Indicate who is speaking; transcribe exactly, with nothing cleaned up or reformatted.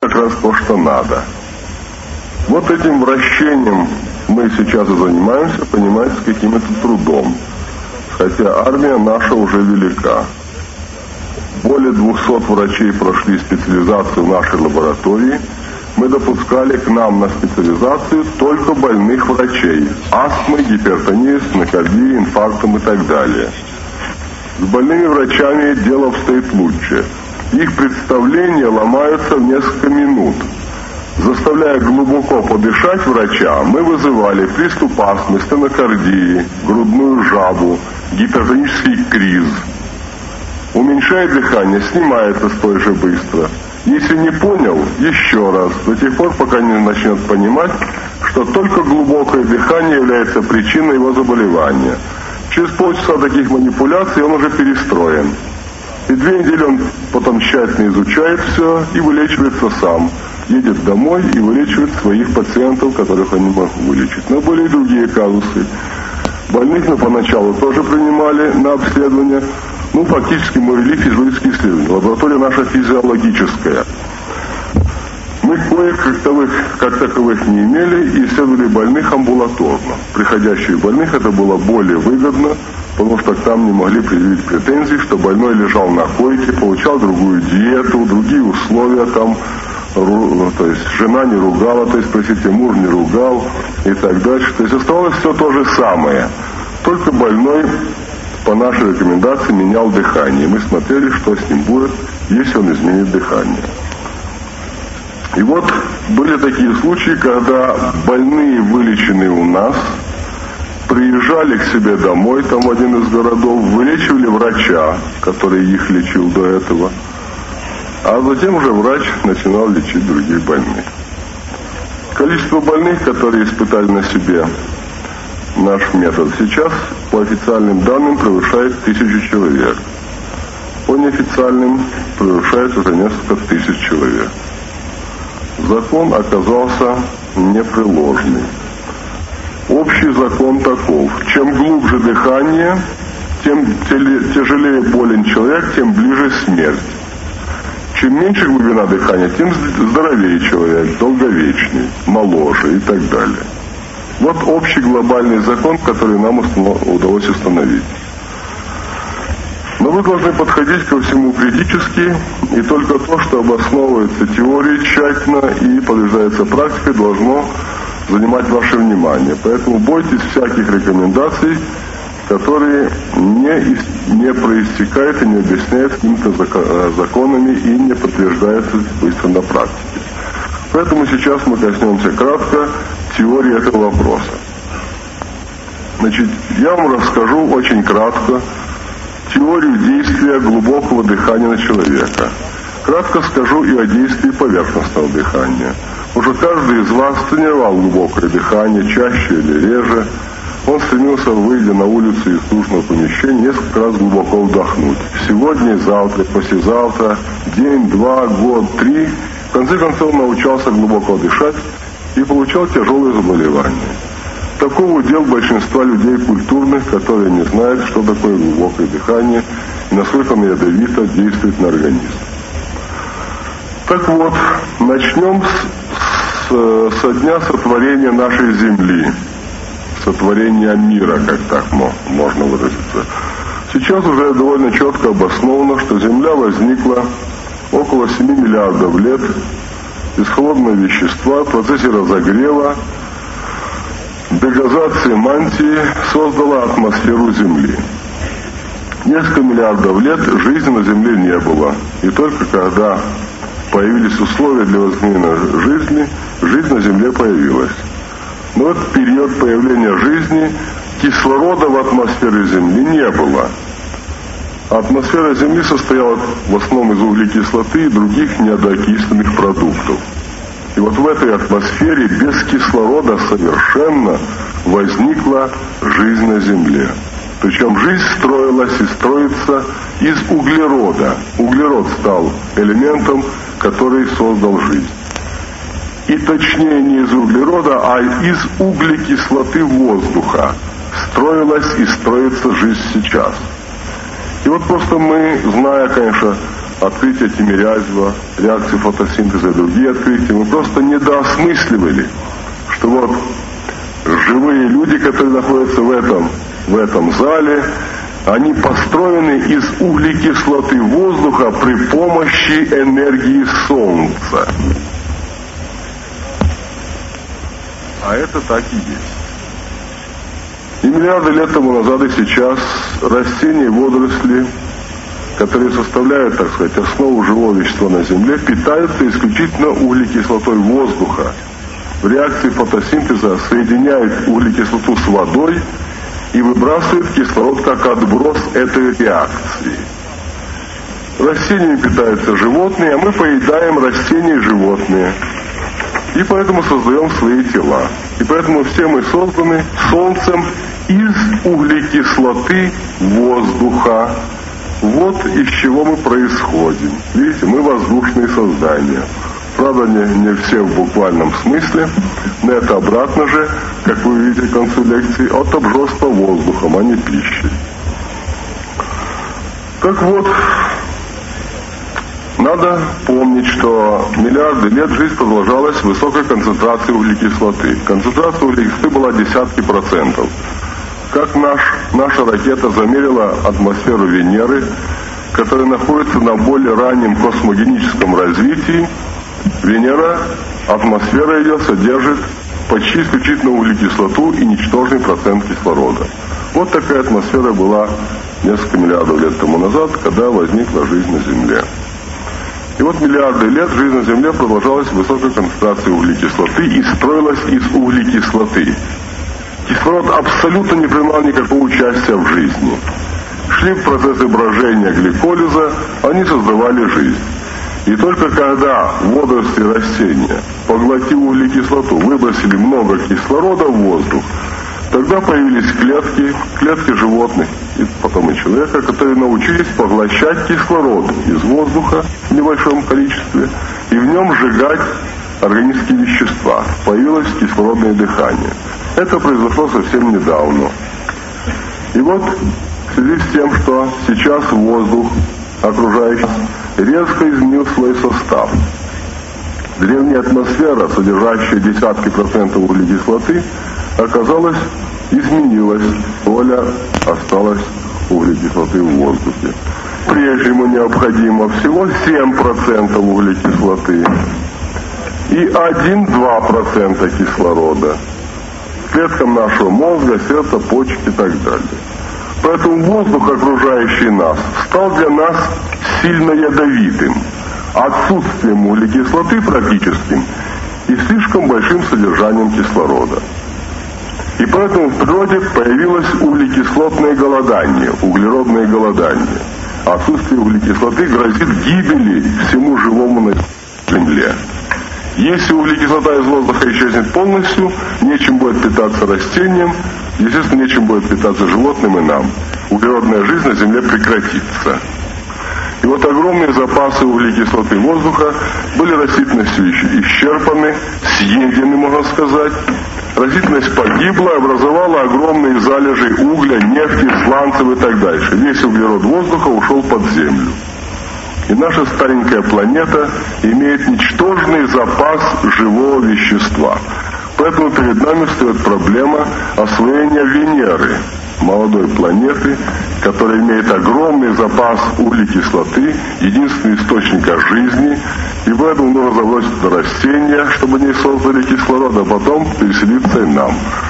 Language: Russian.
Speaker 1: как раз то, что надо. Вот этим вращением мы сейчас и занимаемся, понимаете, с каким-то трудом. Хотя армия наша уже велика. Более двухсот врачей прошли специализацию в нашей лаборатории. Мы допускали к нам на специализацию только больных врачей. Астмой, гипертонией, стенокардией, инфарктом и так далее. С больными врачами дело обстоит лучше. Их представления ломаются в несколько минут. Заставляя глубоко подышать врача, мы вызывали приступ астмы, стенокардии, грудную жабу, гипертонический криз. Уменьшая дыхание, снимается столь же быстро. Если не понял, еще раз, до тех пор, пока не начнет понимать, что только глубокое дыхание является причиной его заболевания. Через полчаса таких манипуляций он уже перестроен. И две недели он потом тщательно изучает все и вылечивается сам. Едет домой и вылечивает своих пациентов, которых он не мог вылечить. Но были и другие казусы. Больных мы поначалу тоже принимали на обследование. Ну, фактически мы вели физиологические исследования. Лаборатория наша физиологическая. Мы коек таковых, как таковых не имели и исследовали больных амбулаторно. Приходящих больных это было более выгодно, потому что там не могли предъявить претензий, что больной лежал на койке, получал другую диету, другие условия там, то есть жена не ругала, то есть, простите, муж не ругал и так дальше. То есть оставалось все то же самое. Только больной по нашей рекомендации менял дыхание. Мы смотрели, что с ним будет, если он изменит дыхание. И вот были такие случаи, когда больные, вылеченные у нас, приезжали к себе домой, там в один из городов, вылечивали врача, который их лечил до этого, а затем уже врач начинал лечить других больных. Количество больных, которые испытали на себе наш метод, сейчас по официальным данным превышает тысячу человек. По неофициальным превышает уже несколько тысяч человек. Закон оказался непреложный. Общий закон таков. Чем глубже дыхание, тем тяжелее болен человек, тем ближе смерть. Чем меньше глубина дыхания, тем здоровее человек, долговечный, моложе и так далее. Вот общий глобальный закон, который нам удалось установить. Но вы должны подходить ко всему критически, и только то, что обосновывается теорией тщательно и подтверждается практикой, должно занимать ваше внимание. Поэтому бойтесь всяких рекомендаций, которые не, не проистекают и не объясняют какими-то законами и не подтверждаются быстро на практике. Поэтому сейчас мы коснемся кратко теории этого вопроса. Значит, я вам расскажу очень кратко теорию действия глубокого дыхания на человека. Кратко скажу и о действии поверхностного дыхания. Уже каждый из вас тренировал глубокое дыхание, чаще или реже. Он стремился, выйдя на улицу из душного помещения, несколько раз глубоко вдохнуть. Сегодня, завтра, послезавтра, день, два, год, три. В конце концов научался глубоко дышать и получал тяжелые заболевания. Такого удел большинства людей культурных, которые не знают, что такое глубокое дыхание и насколько оно ядовито действует на организм. Так вот, начнем с, с, со дня сотворения нашей Земли, сотворения мира, как так можно выразиться. Сейчас уже довольно четко обосновано, что Земля возникла около семи миллиардов лет из холодного вещества в процессе разогрева. Дегазация мантии создала атмосферу Земли. Несколько миллиардов лет жизни на Земле не было. И только когда появились условия для возникновения жизни, жизнь на Земле появилась. Но в этот период появления жизни кислорода в атмосфере Земли не было. Атмосфера Земли состояла в основном из углекислоты и других неодокисленных продуктов. И вот в этой атмосфере без кислорода совершенно возникла жизнь на Земле. Причем жизнь строилась и строится из углерода. Углерод стал элементом, который создал жизнь. И точнее не из углерода, а из углекислоты воздуха строилась и строится жизнь сейчас. И вот просто мы, зная, конечно, открытия Тимирязева, реакции фотосинтеза и другие открытия, мы просто недоосмысливали, что вот живые люди, которые находятся в этом, в этом зале, они построены из углекислоты воздуха при помощи энергии Солнца. А это так и есть. И миллиарды лет тому назад и сейчас растения и водоросли, которые составляют, так сказать, основу живого вещества на Земле, питаются исключительно углекислотой воздуха. В реакции фотосинтеза соединяют углекислоту с водой и выбрасывают кислород как отброс этой реакции. Растениями питаются животные, а мы поедаем растения и животные. И поэтому создаем свои тела. И поэтому все мы созданы Солнцем из углекислоты воздуха. Вот из чего мы происходим. Видите, мы воздушные создания. Правда, не, не все в буквальном смысле, но это обратно же, как вы видите в конце лекции, от обжорства воздухом, а не пищей. Так вот, надо помнить, что миллиарды лет жизнь продолжалась с высокой концентрацией углекислоты. Концентрация углекислоты была десятки процентов. Как наш, наша ракета замерила атмосферу Венеры, которая находится на более раннем космогеническом развитии, Венера, атмосфера ее содержит почти исключительно углекислоту и ничтожный процент кислорода. Вот такая атмосфера была несколько миллиардов лет тому назад, когда возникла жизнь на Земле. И вот миллиарды лет жизнь на Земле продолжалась с высокой концентрацией углекислоты и строилась из углекислоты. Кислород абсолютно не принимал никакого участия в жизни. Шли процессы брожения, гликолиза, они создавали жизнь. И только когда водоросли растения, поглотив углекислоту, выбросили много кислорода в воздух, тогда появились клетки, клетки животных, и потом и человека, которые научились поглощать кислород из воздуха в небольшом количестве и в нем сжигать органические вещества. Появилось кислородное дыхание. Это произошло совсем недавно. И вот в связи с тем, что сейчас воздух окружающий резко изменил свой состав. Древняя атмосфера, содержащая десятки процентов углекислоты, оказалась, изменилась. Доля осталась углекислоты в воздухе. Прежнему необходимо всего семь процентов углекислоты и один-два процента кислорода. Клеткам нашего мозга, сердца, почек и так далее. Поэтому воздух, окружающий нас, стал для нас сильно ядовитым, отсутствием углекислоты практическим и слишком большим содержанием кислорода. И поэтому в природе появилось углекислотное голодание, углеродное голодание. Отсутствие углекислоты грозит гибели всему живому на Земле. Если углекислота из воздуха исчезнет полностью, нечем будет питаться растениям, естественно, нечем будет питаться животным и нам. Углеродная жизнь на Земле прекратится. И вот огромные запасы углекислоты воздуха были растительностью исчерпаны, съедены, можно сказать. Растительность погибла, образовала огромные залежи угля, нефти, сланцев и так дальше. Весь углерод воздуха ушел под землю. И наша старенькая планета имеет ничтожный запас живого вещества. Поэтому перед нами встает проблема освоения Венеры, молодой планеты, которая имеет огромный запас углекислоты, единственный источник жизни, и поэтому нужно забросить растения, чтобы они создали кислород, а потом переселиться и нам.